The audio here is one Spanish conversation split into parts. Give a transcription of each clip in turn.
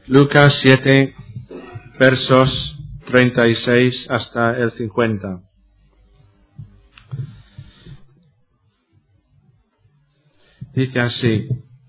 Lucas 7, versos 36 hasta el 50. Dice así: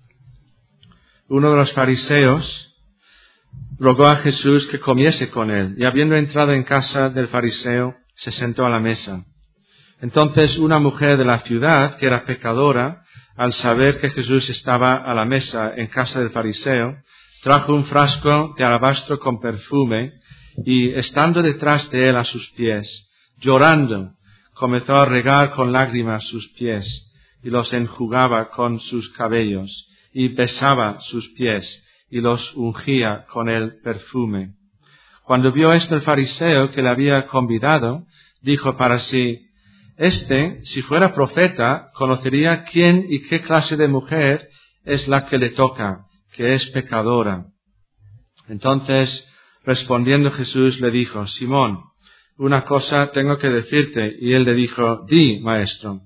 uno de los fariseos rogó a Jesús que comiese con él, y habiendo entrado en casa del fariseo, se sentó a la mesa. Entonces una mujer de la ciudad, que era pecadora, al saber que Jesús estaba a la mesa en casa del fariseo, trajo un frasco de alabastro con perfume, y estando detrás de él a sus pies, llorando, comenzó a regar con lágrimas sus pies, y los enjugaba con sus cabellos, y besaba sus pies, y los ungía con el perfume. Cuando vio esto el fariseo que le había convidado, dijo para sí: si fuera profeta, conocería quién y qué clase de mujer es la que le toca, que es pecadora. Entonces, respondiendo Jesús, le dijo: Simón, una cosa tengo que decirte. Y él le dijo: Di, maestro.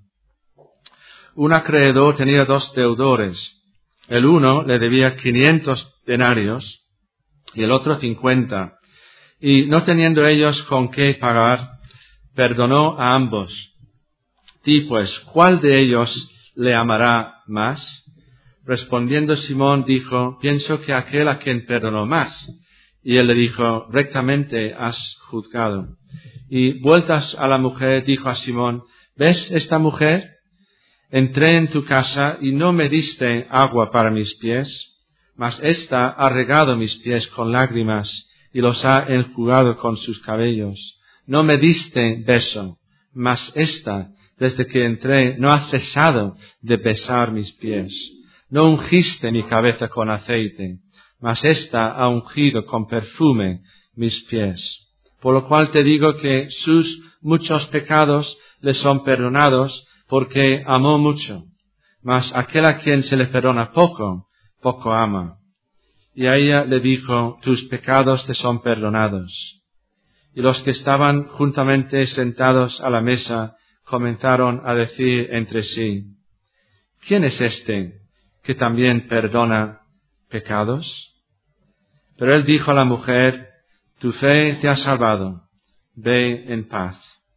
Un acreedor tenía 2 deudores. El uno le debía 500 denarios y el otro 50. Y no teniendo ellos con qué pagar, perdonó a ambos. Di pues, ¿cuál de ellos le amará más? Respondiendo Simón dijo: pienso que aquel a quien perdonó más. Y él le dijo: rectamente has juzgado. Y vueltas a la mujer, dijo a Simón: ¿ves esta mujer? Entré en tu casa y no me diste agua para mis pies, mas ésta ha regado mis pies con lágrimas y los ha enjugado con sus cabellos. No me diste beso, mas ésta, desde que entré, no ha cesado de besar mis pies. No ungiste mi cabeza con aceite, mas ésta ha ungido con perfume mis pies. Por lo cual te digo que sus muchos pecados le son perdonados, porque amó mucho. Mas aquel a quien se le perdona poco, poco ama. Y a ella le dijo: tus pecados te son perdonados. Y los que estaban juntamente sentados a la mesa comenzaron a decir entre sí: ¿quién es este que también perdona pecados? Pero él dijo a la mujer: tu fe te ha salvado, ve en paz.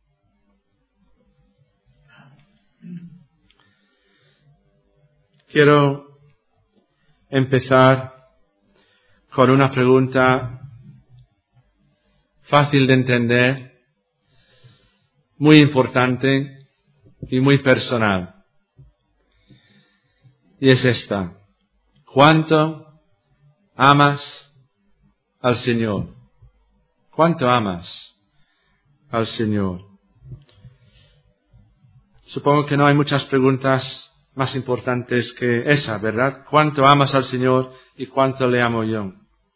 Quiero empezar con una pregunta fácil de entender, muy importante y muy personal. Y es esta: ¿cuánto amas al Señor? ¿Cuánto amas al Señor? Supongo que no hay muchas preguntas más importantes que esa, ¿verdad? ¿Cuánto amas al Señor y cuánto le amo yo?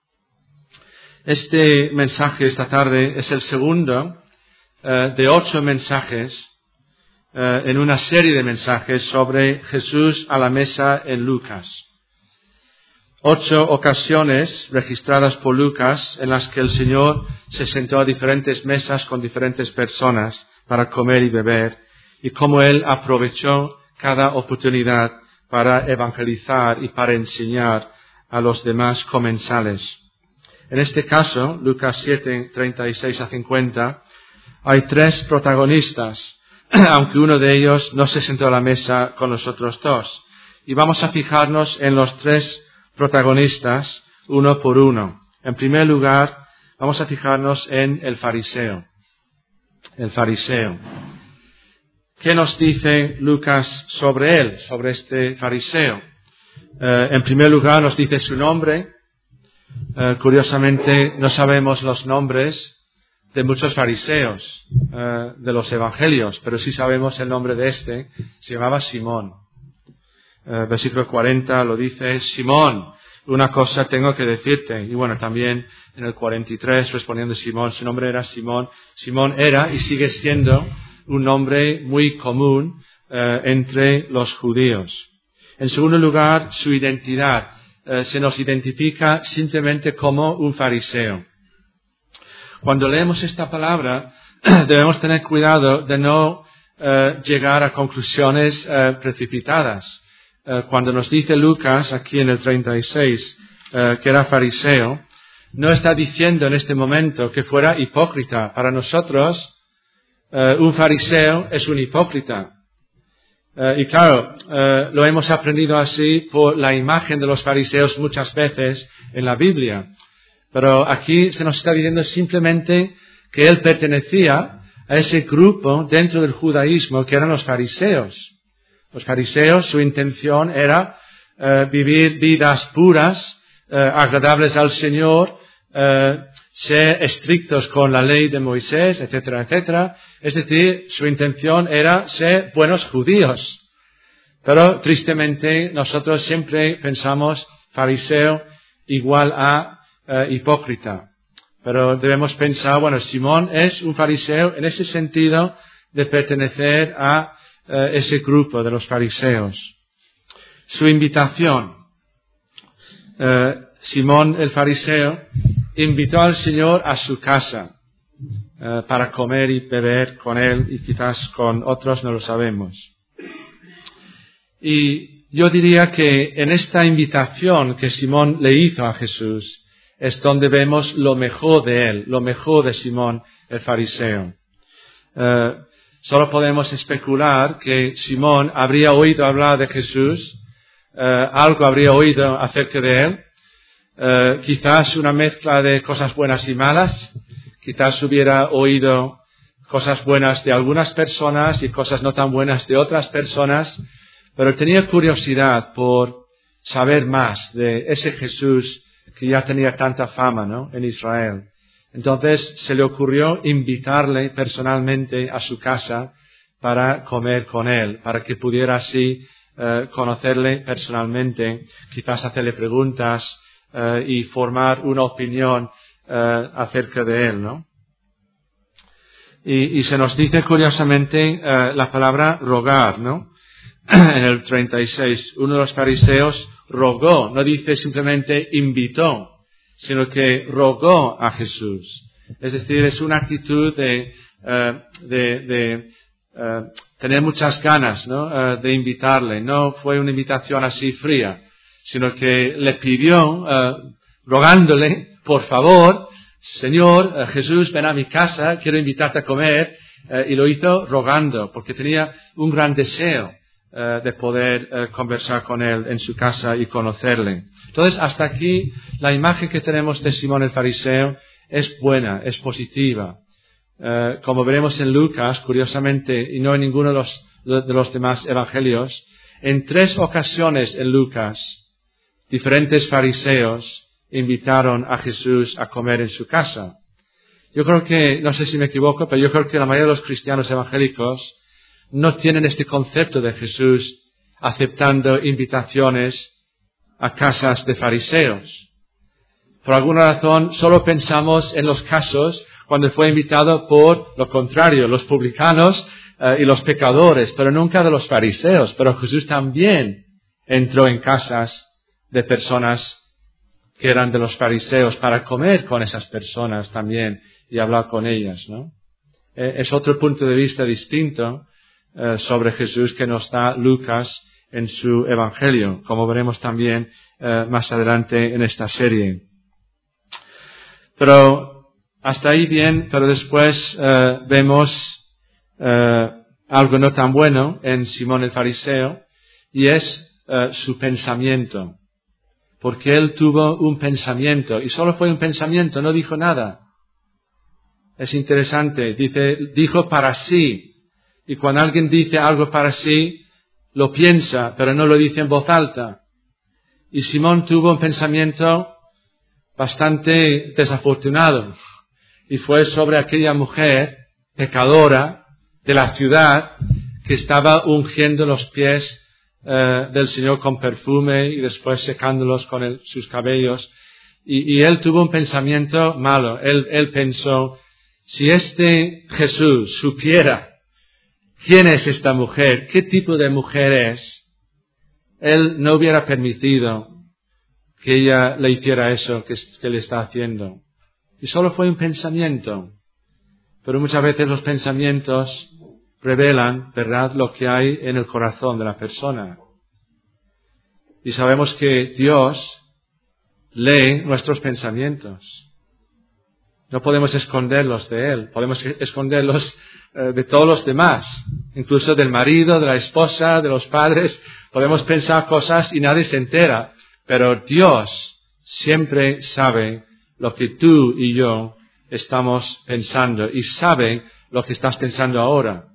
Este mensaje esta tarde es el segundo de 8 mensajes en una serie de mensajes sobre Jesús a la mesa en Lucas. 8 ocasiones registradas por Lucas en las que el Señor se sentó a diferentes mesas con diferentes personas para comer y beber, y cómo Él aprovechó cada oportunidad para evangelizar y para enseñar a los demás comensales. En este caso, Lucas 7, 36 a 50, hay 3 protagonistas, aunque uno de ellos no se sentó a la mesa con los otros 2. Y vamos a fijarnos en los 3 protagonistas, uno por uno. En primer lugar, vamos a fijarnos en el fariseo. El fariseo. ¿Qué nos dice Lucas sobre él, sobre este fariseo? En primer lugar, nos dice su nombre. Curiosamente, no sabemos los nombres de muchos fariseos de los evangelios, pero sí sabemos el nombre de este. Se llamaba Simón. Versículo 40 lo dice: Simón, una cosa tengo que decirte. Y bueno, también en el 43, respondiendo Simón, su nombre era Simón. Simón era y sigue siendo un nombre muy común entre los judíos. En segundo lugar, su identidad. Se nos identifica simplemente como un fariseo. Cuando leemos esta palabra, debemos tener cuidado de no llegar a conclusiones precipitadas. Cuando nos dice Lucas, aquí en el 36, que era fariseo, no está diciendo en este momento que fuera hipócrita. Para nosotros, un fariseo es un hipócrita. Y claro, lo hemos aprendido así por la imagen de los fariseos muchas veces en la Biblia. Pero aquí se nos está diciendo simplemente que él pertenecía a ese grupo dentro del judaísmo que eran los fariseos. Los fariseos, su intención era vivir vidas puras, agradables al Señor, ser estrictos con la ley de Moisés, etcétera, etcétera. Es decir, su intención era ser buenos judíos. Pero tristemente nosotros siempre pensamos fariseo igual a hipócrita. Pero debemos pensar, bueno, Simón es un fariseo en ese sentido de pertenecer a ese grupo de los fariseos. Su invitación. Simón el fariseo invitó al Señor a su casa para comer y beber con él y quizás con otros, no lo sabemos. Y yo diría que en esta invitación que Simón le hizo a Jesús es donde vemos lo mejor de él, lo mejor de Simón el fariseo. Solo podemos especular que Simón habría oído hablar de Jesús, algo habría oído acerca de él, quizás una mezcla de cosas buenas y malas, quizás hubiera oído cosas buenas de algunas personas y cosas no tan buenas de otras personas, pero tenía curiosidad por saber más de ese Jesús que ya tenía tanta fama, ¿no?, en Israel. Entonces se le ocurrió invitarle personalmente a su casa para comer con él, para que pudiera así conocerle personalmente, quizás hacerle preguntas y formar una opinión acerca de él, ¿no? Y se nos dice curiosamente la palabra rogar, ¿no? En el 36, uno de los fariseos rogó, no dice simplemente invitó, sino que rogó a Jesús. Es decir, es una actitud de tener muchas ganas, ¿no?, de invitarle. No fue una invitación así fría, sino que le pidió, rogándole, por favor, Señor, Jesús, ven a mi casa, quiero invitarte a comer, y lo hizo rogando, porque tenía un gran deseo de poder conversar con él en su casa y conocerle. Entonces, hasta aquí, la imagen que tenemos de Simón el fariseo es buena, es positiva. Como veremos en Lucas, curiosamente, y no en ninguno de los demás evangelios, en 3 ocasiones en Lucas, diferentes fariseos invitaron a Jesús a comer en su casa. Yo creo que, no sé si me equivoco, pero yo creo que la mayoría de los cristianos evangélicos no tienen este concepto de Jesús aceptando invitaciones a casas de fariseos. Por alguna razón, solo pensamos en los casos cuando fue invitado por lo contrario, los publicanos y los pecadores, pero nunca de los fariseos. Pero Jesús también entró en casas de personas que eran de los fariseos para comer con esas personas también y hablar con ellas, ¿no? Es otro punto de vista distinto sobre Jesús que nos da Lucas en su Evangelio, como veremos también más adelante en esta serie. Pero hasta ahí bien, pero después vemos algo no tan bueno en Simón el fariseo, y es su pensamiento. Porque él tuvo un pensamiento, y solo fue un pensamiento, no dijo nada. Es interesante, dijo para sí. Y cuando alguien dice algo para sí, lo piensa, pero no lo dice en voz alta. Y Simón tuvo un pensamiento bastante desafortunado. Y fue sobre aquella mujer pecadora de la ciudad que estaba ungiendo los pies del Señor con perfume y después secándolos con sus cabellos. Y él tuvo un pensamiento malo. Él pensó, si este Jesús supiera quién es esta mujer, qué tipo de mujer es, él no hubiera permitido que ella le hiciera eso que le está haciendo. Y solo fue un pensamiento. Pero muchas veces los pensamientos revelan, ¿verdad?, lo que hay en el corazón de la persona. Y sabemos que Dios lee nuestros pensamientos. No podemos esconderlos de Él, podemos esconderlos de todos los demás, incluso del marido, de la esposa, de los padres. Podemos pensar cosas y nadie se entera, pero Dios siempre sabe lo que tú y yo estamos pensando y sabe lo que estás pensando ahora.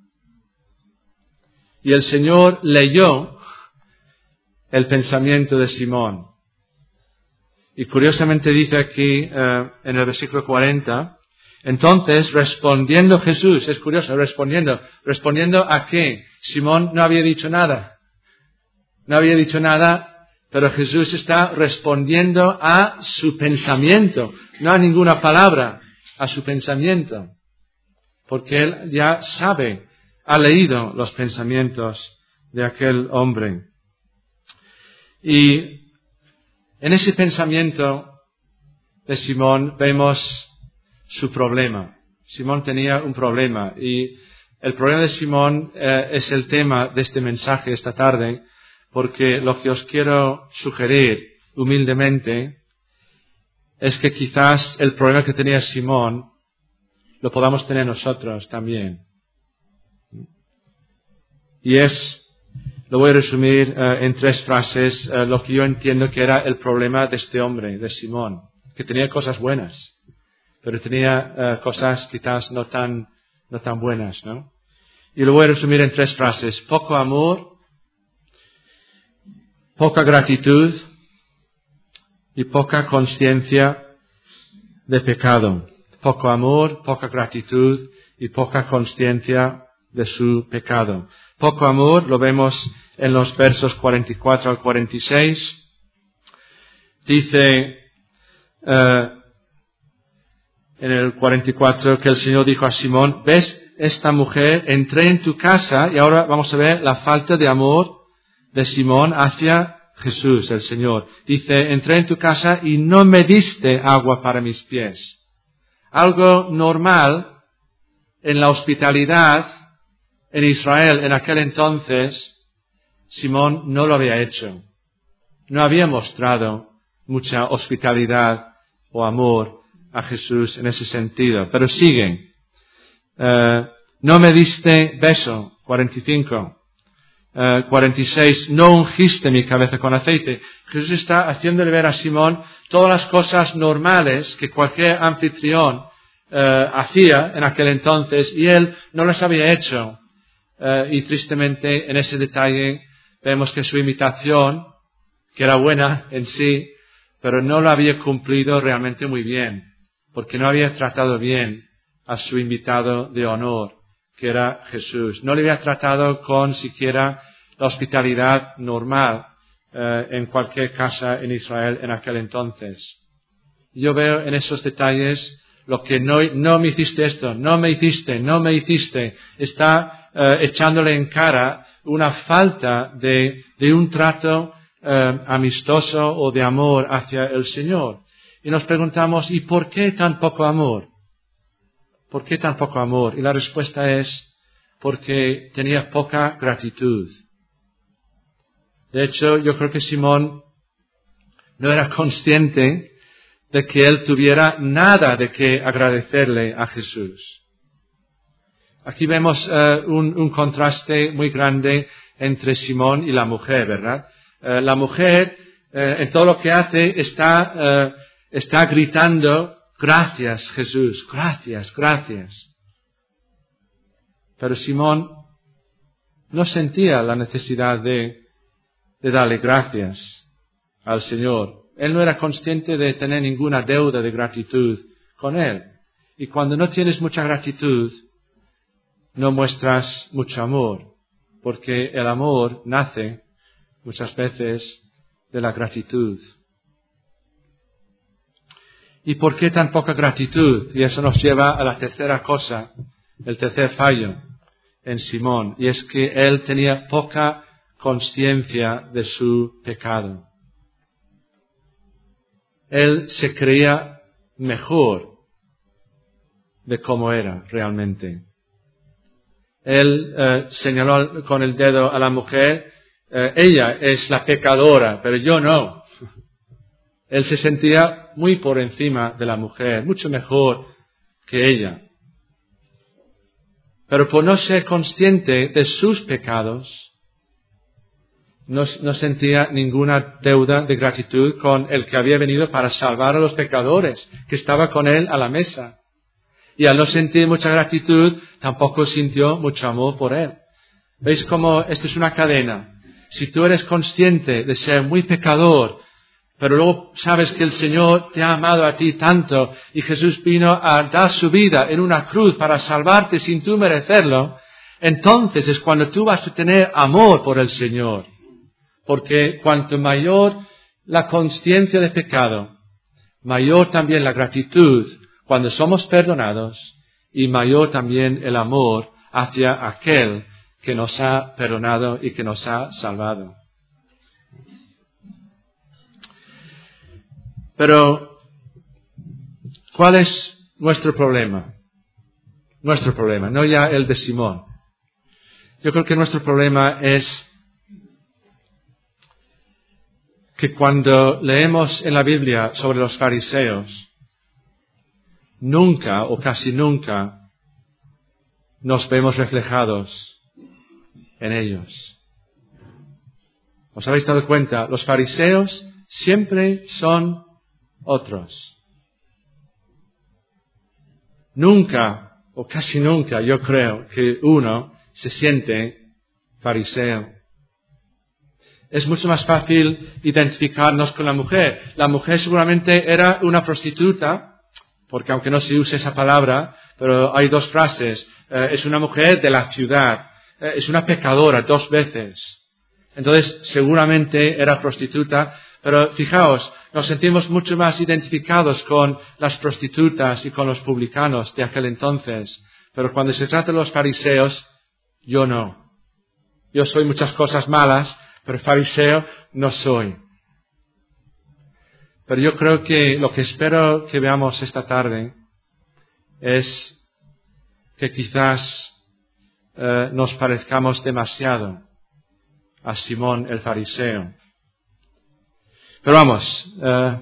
Y el Señor leyó el pensamiento de Simón. Y curiosamente dice aquí en el versículo 40, entonces respondiendo Jesús, es curioso, respondiendo a qué? Simón no había dicho nada. No había dicho nada, pero Jesús está respondiendo a su pensamiento, no a ninguna palabra, a su pensamiento. Porque Él ya sabe, ha leído los pensamientos de aquel hombre. Y en ese pensamiento de Simón vemos su problema. Simón tenía un problema y el problema de Simón es el tema de este mensaje esta tarde, porque lo que os quiero sugerir humildemente es que quizás el problema que tenía Simón lo podamos tener nosotros también. Y lo voy a resumir en 3 frases, lo que yo entiendo que era el problema de este hombre, de Simón, que tenía cosas buenas, pero tenía cosas quizás no tan buenas, ¿no? Y lo voy a resumir en 3 frases: poco amor, poca gratitud y poca conciencia de pecado. Poco amor, poca gratitud y poca conciencia de su pecado. Poco amor lo vemos en los versos 44 al 46. Dice en el 44 que el Señor dijo a Simón: ¿ves esta mujer? Entré en tu casa. Y ahora vamos a ver la falta de amor de Simón hacia Jesús, el Señor. Dice: entré en tu casa y no me diste agua para mis pies. Algo normal en la hospitalidad en Israel en aquel entonces, Simón no lo había hecho. No había mostrado mucha hospitalidad o amor a Jesús en ese sentido. Pero siguen. No me diste beso, 45. 46, no ungiste mi cabeza con aceite. Jesús está haciéndole ver a Simón todas las cosas normales que cualquier anfitrión hacía en aquel entonces y él no las había hecho. Y tristemente en ese detalle vemos que su invitación, que era buena en sí, pero no lo había cumplido realmente muy bien, porque no había tratado bien a su invitado de honor, que era Jesús. No le había tratado con siquiera la hospitalidad normal en cualquier casa en Israel en aquel entonces. Yo veo en esos detalles lo que no me hiciste esto, no me hiciste. Está echándole en cara una falta de un trato amistoso o de amor hacia el Señor. Y nos preguntamos, ¿y por qué tan poco amor? ¿Por qué tan poco amor? Y la respuesta es porque tenía poca gratitud. De hecho, yo creo que Simón no era consciente de que él tuviera nada de qué agradecerle a Jesús. Aquí vemos un contraste muy grande entre Simón y la mujer, ¿verdad? La mujer, en todo lo que hace, está gritando: gracias, Jesús, gracias, gracias. Pero Simón no sentía la necesidad de darle gracias al Señor. Él no era consciente de tener ninguna deuda de gratitud con Él. Y cuando no tienes mucha gratitud, no muestras mucho amor, porque el amor nace muchas veces de la gratitud. ¿Y por qué tan poca gratitud? Y eso nos lleva a la tercera cosa, el tercer fallo en Simón, y es que él tenía poca conciencia de su pecado. Él se creía mejor de cómo era realmente. Él señaló con el dedo a la mujer: ella es la pecadora, pero yo no. Él se sentía muy por encima de la mujer, mucho mejor que ella. Pero por no ser consciente de sus pecados, no sentía ninguna deuda de gratitud con el que había venido para salvar a los pecadores, que estaba con él a la mesa. Y al no sentir mucha gratitud, tampoco sintió mucho amor por él. ¿Veis cómo esto es una cadena? Si tú eres consciente de ser muy pecador, pero luego sabes que el Señor te ha amado a ti tanto y Jesús vino a dar su vida en una cruz para salvarte sin tú merecerlo, entonces es cuando tú vas a tener amor por el Señor. Porque cuanto mayor la consciencia de pecado, mayor también la gratitud cuando somos perdonados y mayor también el amor hacia aquel que nos ha perdonado y que nos ha salvado. Pero, ¿cuál es nuestro problema? Nuestro problema, no ya el de Simón. Yo creo que nuestro problema es que cuando leemos en la Biblia sobre los fariseos, nunca o casi nunca nos vemos reflejados en ellos. ¿Os habéis dado cuenta? Los fariseos siempre son otros. Nunca o casi nunca yo creo que uno se siente fariseo. Es mucho más fácil identificarnos con la mujer. La mujer seguramente era una prostituta, porque aunque no se use esa palabra, pero hay dos frases. Es una mujer de la ciudad. Es una pecadora 2 veces. Entonces, seguramente era prostituta, pero fijaos, nos sentimos mucho más identificados con las prostitutas y con los publicanos de aquel entonces. Pero cuando se trata de los fariseos, yo no. Yo soy muchas cosas malas, pero fariseo no soy. Pero yo creo que lo que espero que veamos esta tarde es que quizás nos parezcamos demasiado a Simón el fariseo. Pero vamos,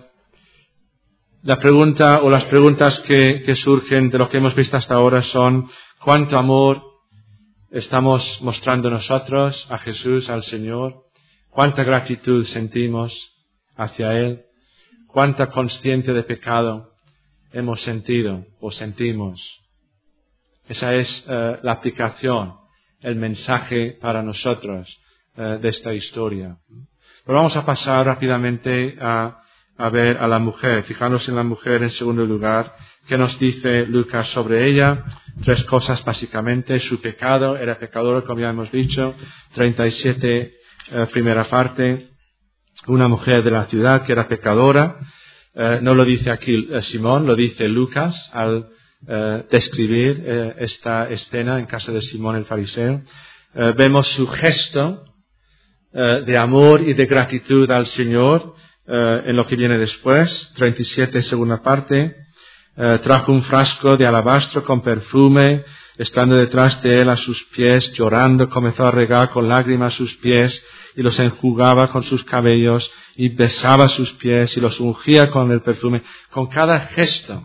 la pregunta o las preguntas que surgen de lo que hemos visto hasta ahora son: ¿cuánto amor estamos mostrando nosotros a Jesús, al Señor? ¿Cuánta gratitud sentimos hacia Él? ¿Cuánta conciencia de pecado hemos sentido o sentimos? Esa es la aplicación, el mensaje para nosotros de esta historia. Pero vamos a pasar rápidamente a ver a la mujer. Fijarnos en la mujer en segundo lugar. ¿Qué nos dice Lucas sobre ella? 3 cosas básicamente. Su pecado, era pecadora, como ya hemos dicho. 37, primera parte. Una mujer de la ciudad que era pecadora. No lo dice aquí Simón, lo dice Lucas al describir esta escena en casa de Simón el fariseo. Vemos su gesto de amor y de gratitud al Señor en lo que viene después. 37, segunda parte. Trajo un frasco de alabastro con perfume, estando detrás de él a sus pies, llorando, comenzó a regar con lágrimas sus pies y los enjugaba con sus cabellos y besaba sus pies y los ungía con el perfume. Con cada gesto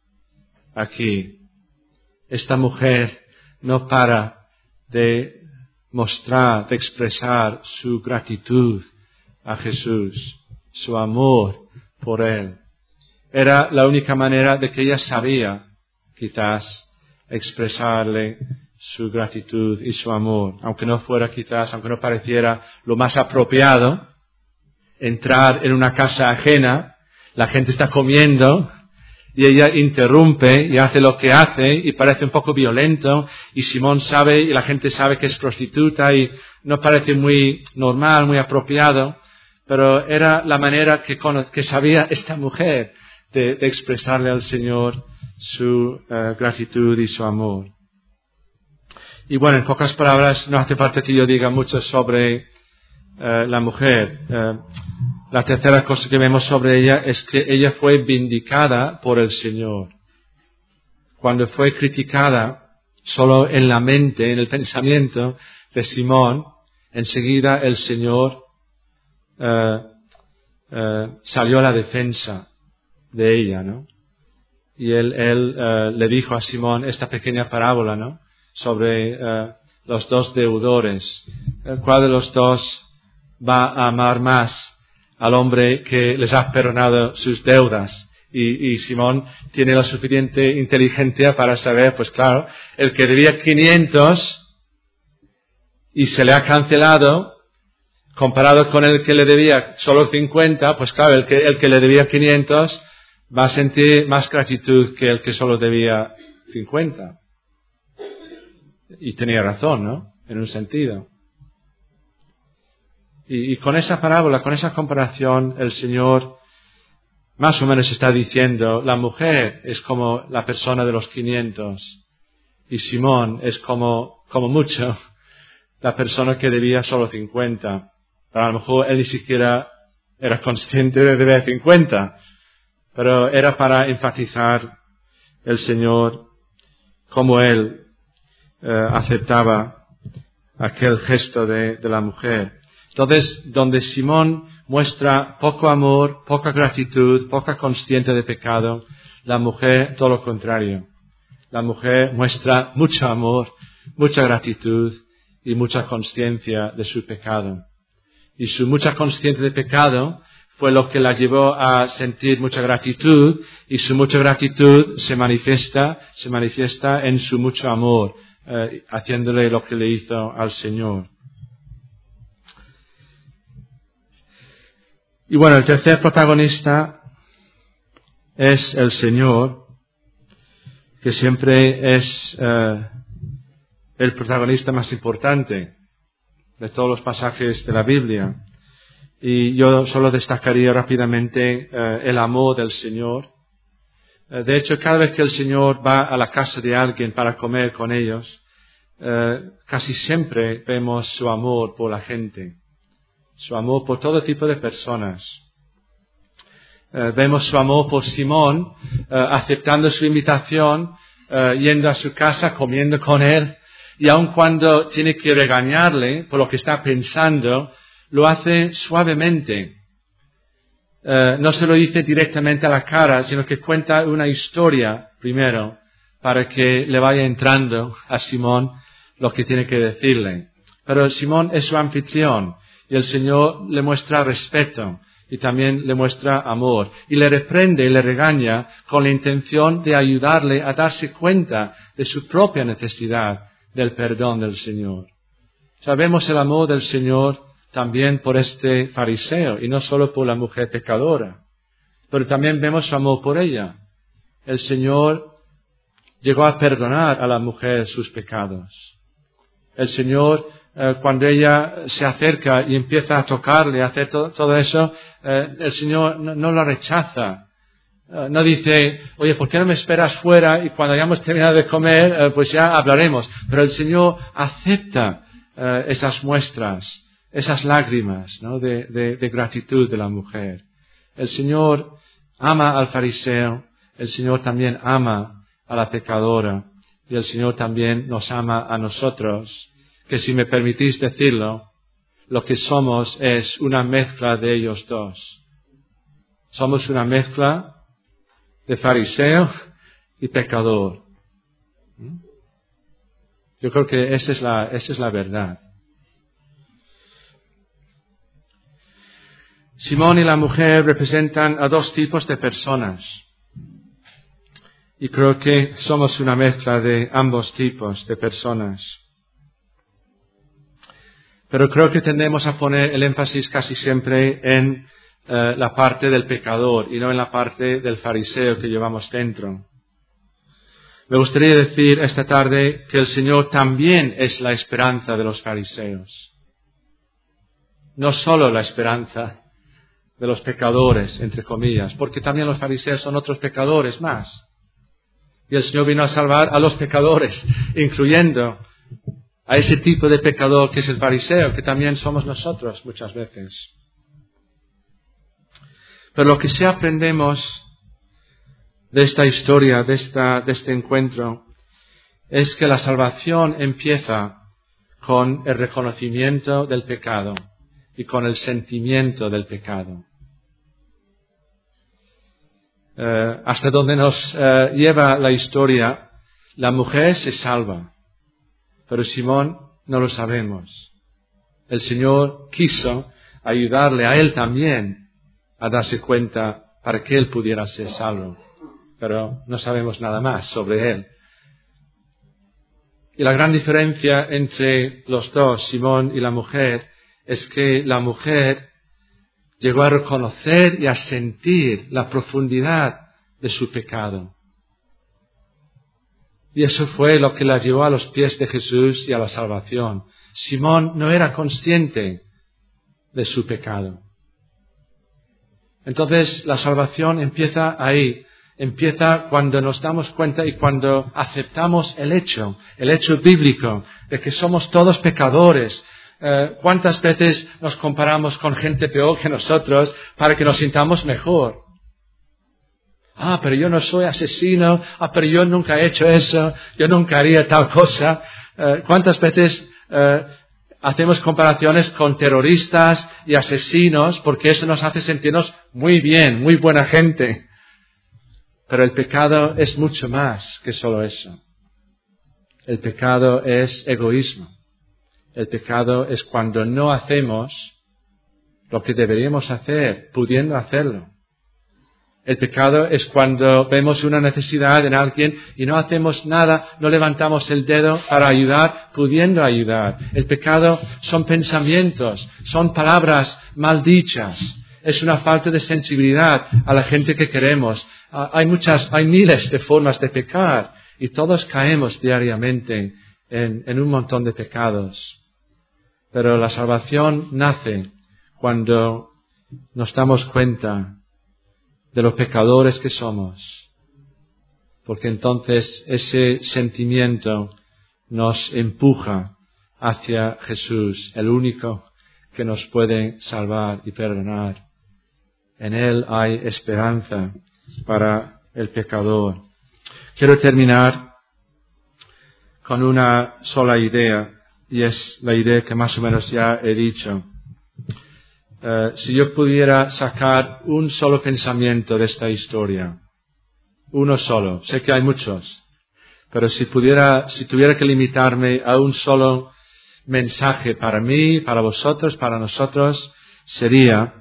aquí, esta mujer no para de mostrar, de expresar su gratitud a Jesús, su amor por Él. Era la única manera de que ella sabía, quizás, expresarle su gratitud y su amor, aunque no fuera quizás, aunque no pareciera lo más apropiado, entrar en una casa ajena, la gente está comiendo, y ella interrumpe y hace lo que hace y parece un poco violento y Simón sabe y la gente sabe que es prostituta y no parece muy normal, muy apropiado, pero era la manera que sabía esta mujer de expresarle al Señor su gratitud y su amor. Y bueno, en pocas palabras, no hace falta que yo diga mucho sobre la mujer. La tercera cosa que vemos sobre ella es que ella fue vindicada por el Señor. Cuando fue criticada solo en la mente, en el pensamiento de Simón, enseguida el Señor salió a la defensa de ella, ¿no? Y él le dijo a Simón esta pequeña parábola, ¿no? Sobre los dos deudores. ¿Cuál de los dos va a amar más al hombre que les ha perdonado sus deudas? Y Simón tiene la suficiente inteligencia para saber, pues claro, el que debía 500 y se le ha cancelado, comparado con el que le debía solo 50, pues claro, el que le debía 500 va a sentir más gratitud que el que solo debía 50. Y tenía razón, ¿no? En un sentido. Y con esa parábola, con esa comparación, el Señor más o menos está diciendo, la mujer es como la persona de los 500 y Simón es como mucho la persona que debía solo 50. Pero a lo mejor él ni siquiera era consciente de deber 50. Pero era para enfatizar el Señor cómo él aceptaba aquel gesto de la mujer. Entonces, donde Simón muestra poco amor, poca gratitud, poca consciencia de pecado, la mujer todo lo contrario. La mujer muestra mucho amor, mucha gratitud y mucha consciencia de su pecado. Y su mucha consciencia de pecado fue lo que la llevó a sentir mucha gratitud, y su mucha gratitud se manifiesta en su mucho amor, haciéndole lo que le hizo al Señor. Y bueno, el tercer protagonista es el Señor, que siempre es el protagonista más importante de todos los pasajes de la Biblia. Y yo solo destacaría rápidamente el amor del Señor. De hecho, cada vez que el Señor va a la casa de alguien para comer con ellos, casi siempre vemos su amor por la gente, su amor por todo tipo de personas. Vemos su amor por Simón, aceptando su invitación, yendo a su casa, comiendo con él, y aun cuando tiene que regañarle por lo que está pensando, lo hace suavemente. No se lo dice directamente a la cara, sino que cuenta una historia primero para que le vaya entrando a Simón lo que tiene que decirle. Pero Simón es su anfitrión y el Señor le muestra respeto y también le muestra amor. Y le reprende y le regaña con la intención de ayudarle a darse cuenta de su propia necesidad del perdón del Señor. Sabemos el amor del Señor también por este fariseo, y no solo por la mujer pecadora, pero también vemos su amor por ella. El Señor llegó a perdonar a la mujer sus pecados. El Señor, cuando ella se acerca y empieza a tocarle, a hacer todo eso, el Señor no la rechaza. No dice, oye, ¿por qué no me esperas fuera y cuando hayamos terminado de comer, pues ya hablaremos? Pero el Señor acepta esas muestras, esas lágrimas, ¿no? de gratitud de la mujer. El Señor ama al fariseo, el Señor también ama a la pecadora, y el Señor también nos ama a nosotros, que si me permitís decirlo, lo que somos es una mezcla de ellos dos. Somos una mezcla de fariseo y pecador. Yo creo que esa es la verdad. Simón y la mujer representan a dos tipos de personas. Y creo que somos una mezcla de ambos tipos de personas. Pero creo que tendemos a poner el énfasis casi siempre en la parte del pecador y no en la parte del fariseo que llevamos dentro. Me gustaría decir esta tarde que el Señor también es la esperanza de los fariseos. No solo la esperanza de los pecadores, entre comillas, porque también los fariseos son otros pecadores más. Y el Señor vino a salvar a los pecadores, incluyendo a ese tipo de pecador que es el fariseo, que también somos nosotros muchas veces. Pero lo que sí aprendemos de esta historia, de este encuentro, es que la salvación empieza con el reconocimiento del pecado y con el sentimiento del pecado. hasta donde nos lleva la historia, la mujer se salva, pero Simón no lo sabemos. El Señor quiso ayudarle a él también a darse cuenta para que él pudiera ser salvo, pero no sabemos nada más sobre él. Y la gran diferencia entre los dos, Simón y la mujer, es que la mujer llegó a reconocer y a sentir la profundidad de su pecado. Y eso fue lo que la llevó a los pies de Jesús y a la salvación. Simón no era consciente de su pecado. Entonces la salvación empieza ahí. Empieza cuando nos damos cuenta y cuando aceptamos el hecho bíblico de que somos todos pecadores. ¿Cuántas veces nos comparamos con gente peor que nosotros para que nos sintamos mejor? Pero yo no soy asesino. Pero yo nunca he hecho eso. Yo nunca haría tal cosa. ¿Cuántas veces hacemos comparaciones con terroristas y asesinos porque eso nos hace sentirnos muy bien, muy buena gente? Pero el pecado es mucho más que solo eso. El pecado es egoísmo. El pecado es cuando no hacemos lo que deberíamos hacer, pudiendo hacerlo. El pecado es cuando vemos una necesidad en alguien y no hacemos nada, no levantamos el dedo para ayudar, pudiendo ayudar. El pecado son pensamientos, son palabras mal dichas. Es una falta de sensibilidad a la gente que queremos. Hay miles de formas de pecar y todos caemos diariamente en un montón de pecados. Pero la salvación nace cuando nos damos cuenta de los pecadores que somos. Porque entonces ese sentimiento nos empuja hacia Jesús, el único que nos puede salvar y perdonar. En Él hay esperanza para el pecador. Quiero terminar con una sola idea, y es la idea que más o menos ya he dicho. Si yo pudiera sacar un solo pensamiento de esta historia, uno solo, sé que hay muchos, pero si tuviera que limitarme a un solo mensaje para mí, para vosotros, para nosotros, sería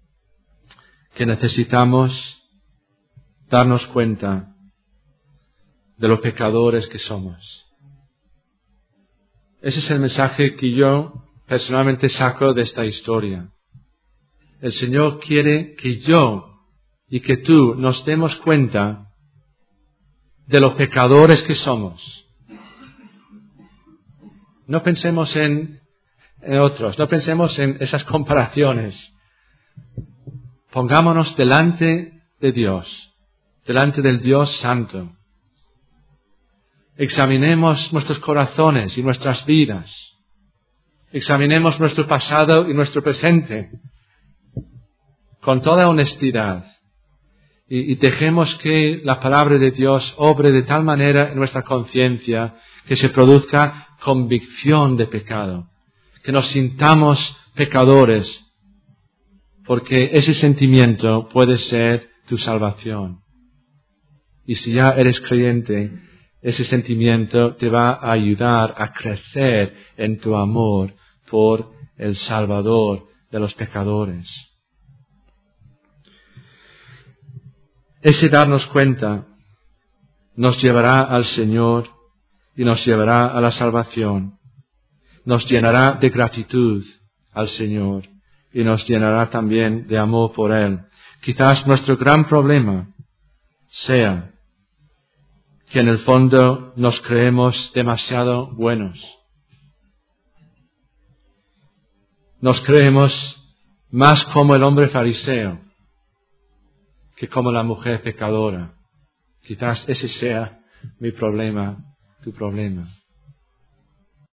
que necesitamos darnos cuenta de los pecadores que somos. Ese es el mensaje que yo personalmente saco de esta historia. El Señor quiere que yo y que tú nos demos cuenta de los pecadores que somos. No pensemos en otros, no pensemos en esas comparaciones. Pongámonos delante de Dios, delante del Dios Santo. Examinemos nuestros corazones y nuestras vidas. Examinemos nuestro pasado y nuestro presente con toda honestidad. Y dejemos que la palabra de Dios obre de tal manera en nuestra conciencia que se produzca convicción de pecado. Que nos sintamos pecadores. Porque ese sentimiento puede ser tu salvación. Y si ya eres creyente, ese sentimiento te va a ayudar a crecer en tu amor por el Salvador de los pecadores. Ese darnos cuenta nos llevará al Señor y nos llevará a la salvación. Nos llenará de gratitud al Señor. Y nos llenará también de amor por Él. Quizás nuestro gran problema sea que en el fondo nos creemos demasiado buenos. Nos creemos más como el hombre fariseo que como la mujer pecadora. Quizás ese sea mi problema, tu problema.